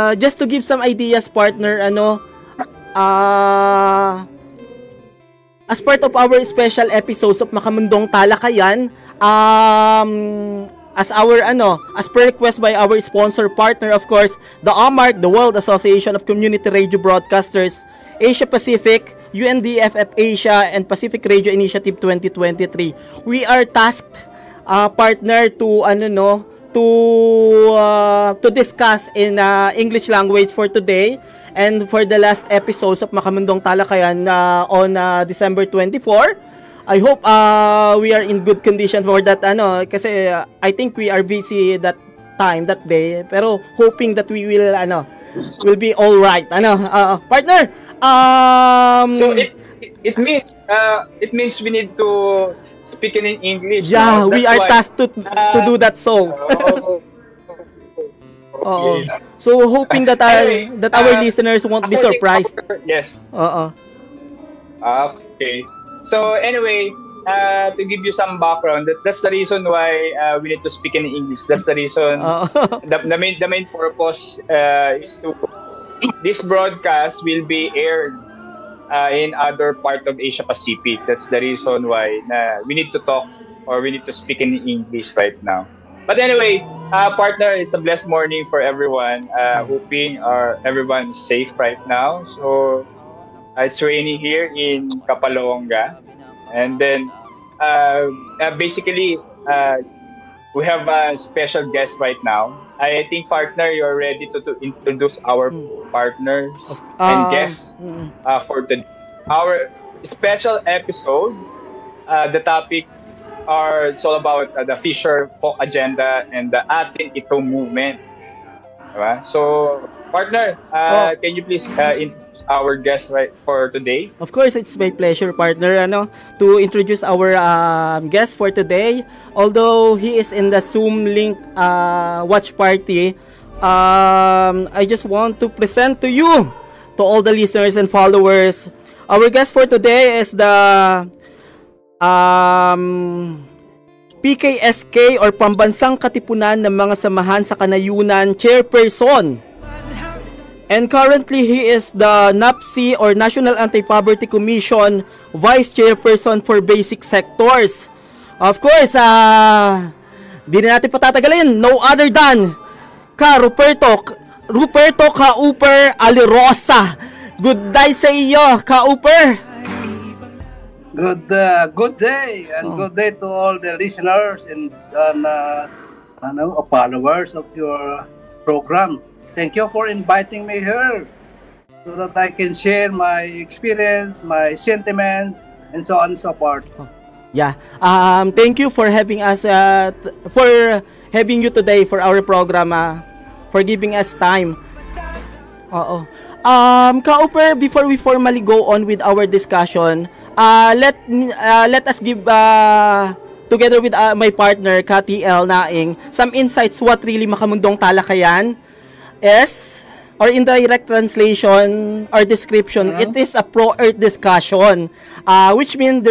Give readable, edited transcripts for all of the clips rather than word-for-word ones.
just to give some ideas, partner, as part of our special episodes of Makamundong Talakayan, as per request by our sponsor partner, of course, the AMARC, the World Association of Community Radio Broadcasters, Asia Pacific, UNDFF Asia, and Pacific Radio Initiative 2023. We are tasked, partner, to discuss in English language for today and for the last episodes of Makamundong Talakayan on December 24. I hope we are in good condition for that, kasi I think we are busy that day, pero hoping that we will be all right. Partner, so it means we need to speak in English. Yeah, we are tasked to do that song. Okay. So hoping that our listeners won't be surprised. Yes. Okay. So anyway, to give you some background, that's the reason why we need to speak in English. That's the reason. The main purpose is to this broadcast will be aired in other part of Asia Pacific. That's the reason why we need to talk or we need to speak in English right now. But anyway, partner, it's a blessed morning for everyone. Hoping everyone's safe right now. So it's rainy here in Kapalonga, and then basically we have a special guest right now. I think, partner, you're ready to introduce our partners and guests for our special episode. The topic it's all about the Fisher Folk Agenda and the Atin Ito movement. Diba? So, partner, can you please introduce our guest right for today? Of course, it's my pleasure, partner, to introduce our guest for today. Although he is in the Zoom link watch party, I just want to present to you, to all the listeners and followers, our guest for today is the PKSK or Pambansang Katipunan ng mga Samahan sa Kanayunan Chairperson. And currently, he is the NAPSI or National Anti-Poverty Commission Vice Chairperson for Basic Sectors. Of course, di na natin patatagalin. No other than Ruperto Kauper Alirosa. Good day sa iyo, Kauper. Good day, and good day to all the listeners and followers of your program. Thank you for inviting me here so that I can share my experience, my sentiments, and so on and so forth. Yeah. Thank you for having us, for having you today for our program, for giving us time. Kauper, before we formally go on with our discussion, let us give together with my partner Cathy L. Naing some insights what really Makamundong Talakayan is, or in direct translation or description, it is a pro-earth discussion, which means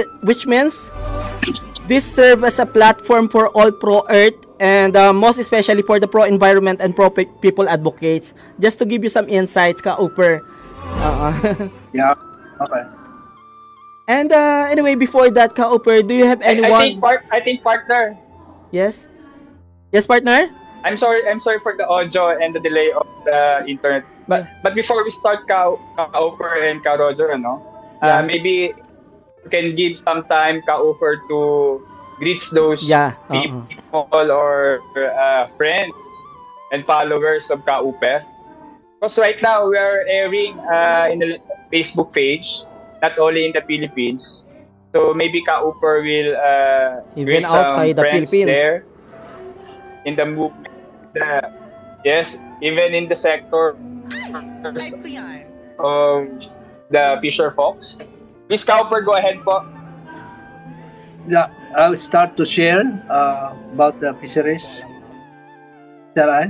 this serves as a platform for all pro-earth and most especially for the pro-environment and pro-people advocates. Just to give you some insights, Kauper. Yeah. Okay. And anyway, before that, Kauper, do you have anyone? I think, partner. Yes. Yes, partner. I'm sorry for the audio and the delay of the internet. But before we start, Kauper and Ka Roger, maybe you can give some time, Kauper, to greet those people or friends and followers of Kauper. Because right now we are airing in the Facebook page, not only in the Philippines. So maybe Kauper will even outside the Philippines there in the movement. Yes, even in the sector of the Fisher Folks. Please, Kauper, go ahead po. Yeah, I'll start to share about the fisheries. Shall I?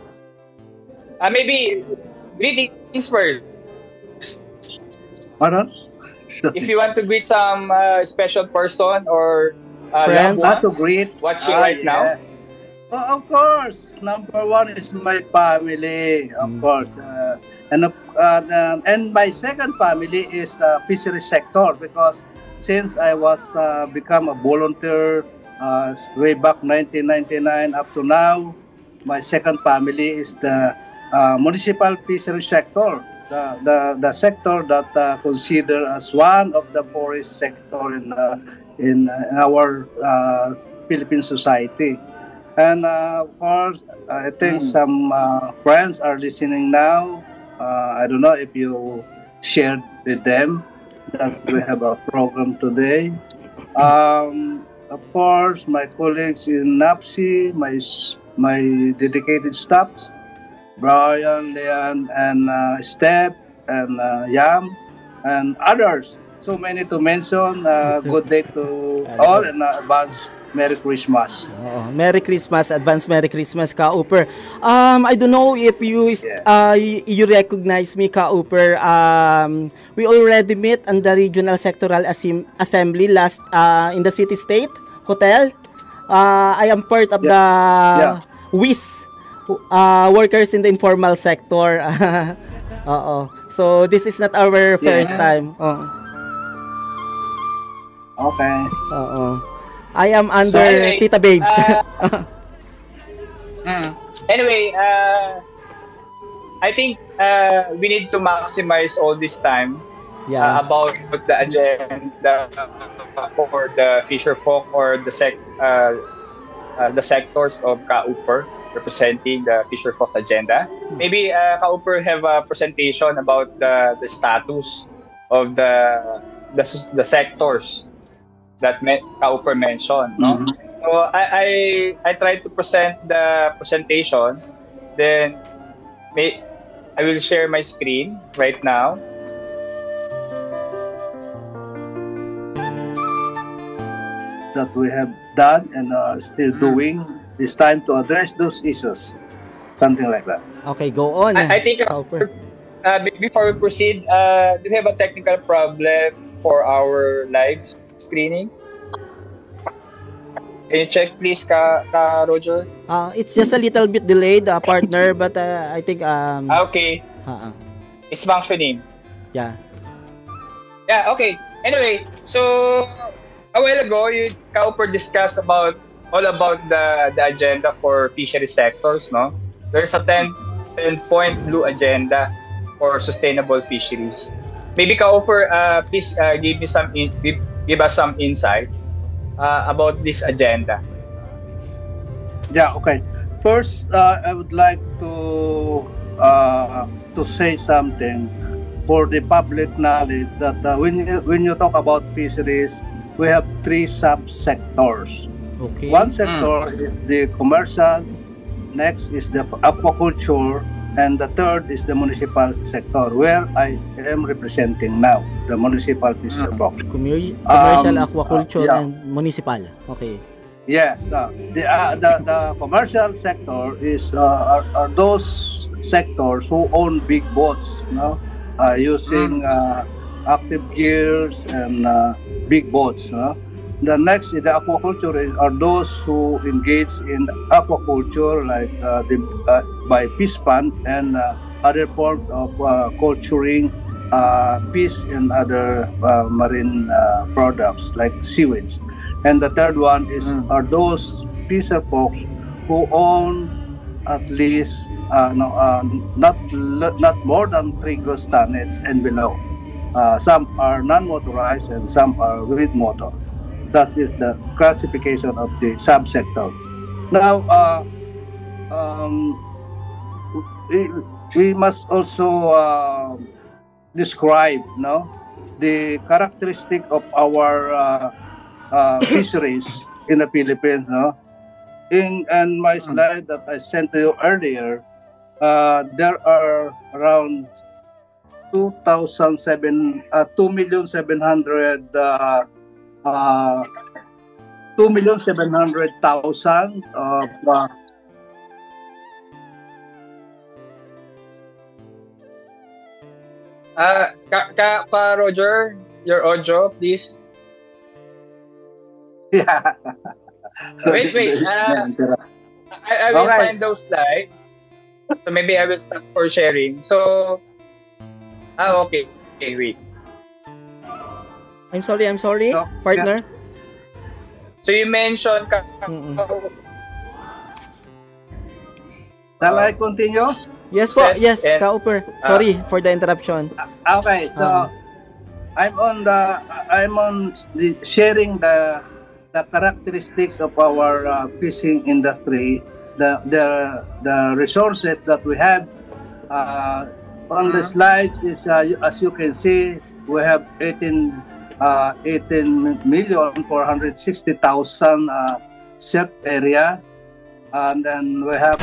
Maybe greetings first. Pardon? If you want to greet some special person or friends to greet watching right now. Of course, number one is my family, of course, and my second family is the fishery sector because since I was become a volunteer way back 1999 up to now, my second family is the municipal fishery sector, the sector that considered as one of the poorest sector in our Philippine society. And of course, I think some friends are listening now. I don't know if you shared with them that we have a program today. Of course, my colleagues in NAPSI, my dedicated staffs, Brian, Leon, and Steph, and Yam, and others. So many to mention. Good day to all and advance Merry Christmas. Merry Christmas, advance Merry Christmas, Ka-Uper. I don't know if you you recognize me, Ka-Uper. We already met on the Regional Sectoral Assembly last in the City State Hotel. I am part of the WIS, workers in the informal sector. So this is not our first time. Okay. I am under anyway, Tita Babes. Anyway, I think we need to maximize all this time about the agenda for the fisher folk or the sectors of Ka-Uper representing the fisher folk agenda. Maybe Ka-Uper have a presentation about the status of the sectors that Ka-Uper mentioned, no? So I try to present the presentation, then I will share my screen right now. That we have done and still doing. It's time to address those issues, something like that. Okay, go on. I think before we proceed, do we have a technical problem for our live screening? Can you check please, Ka Roger? It's just a little bit delayed, partner, but I think okay. It's functioning. Yeah. Yeah, okay. Anyway, so a while ago, Ka-Uper discussed all about the agenda for fishery sectors, no? There's a 10-point blue agenda for sustainable fisheries. Maybe Ka-Uper, please give us some insight about this agenda. Yeah, okay. First, I would like to say something for the public knowledge that when you talk about fisheries, we have three subsectors. Okay. One sector is the commercial, next is the aquaculture, and the third is the municipal sector, where I am representing now, the municipal fishery folk. Commercial, aquaculture, and municipal. Okay. Yes, the commercial sector is are those sectors who own big boats, using active gears and big boats. The next is the aquaculture are those who engage in aquaculture, like by fish pond and other forms of culturing fish and other marine products like seaweeds. And the third one are those fisher folks who own at least not more than 3 gross tonnage and below. Some are non-motorized and some are with motor. That is the classification of the subsector. Now, we must also describe, the characteristic of our fisheries in the Philippines. In my slide that I sent to you earlier, there are around 2,700,000 of Ka Roger, your audio, please. Yeah. Wait. I will Okay. find those slides. So maybe I will stop for sharing. So, okay. Okay, wait. I'm sorry, So, partner. So you mentioned Mm-mm. Shall I continue? Yes po, Yes, yes, and- Ka-Uper. Sorry for the interruption. Okay, so I'm on sharing the characteristics of our fishing industry, the resources that we have. On the slides is as you can see, we have 18,460,000 set area, and then we have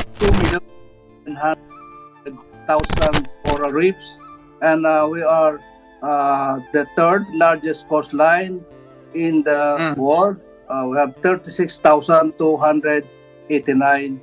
2,100,000 coral reefs, and we are the third largest coastline in the world. We have 36,289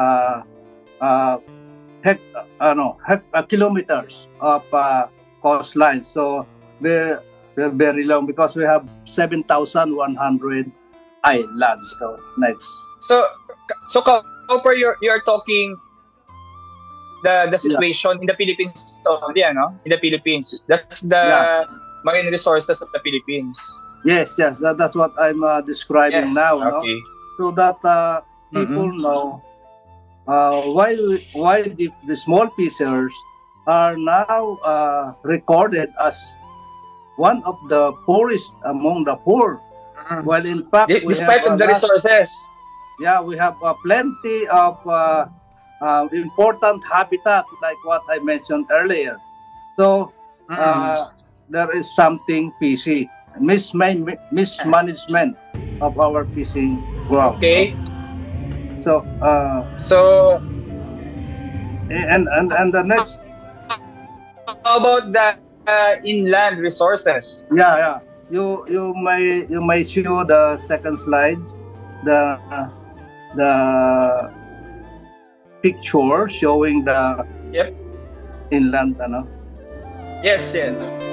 kilometers of coastline. So we're very long because we have 7,100 islands. So next. So Cooper, you're talking the situation in the Philippines only, no? In the Philippines. That's the marine resources of the Philippines. Yes, that's what I'm describing now. Okay. No? So that people know why the small fishers are now recorded as one of the poorest among the poor. Well, in fact, Despite of the resources. Yeah, we have plenty of important habitat, like what I mentioned earlier. So there is something fishy, mismanagement of our fishing ground. Okay. So and the next. How about the inland resources? Yeah. You may show the second slide, the picture showing the inland, Yes.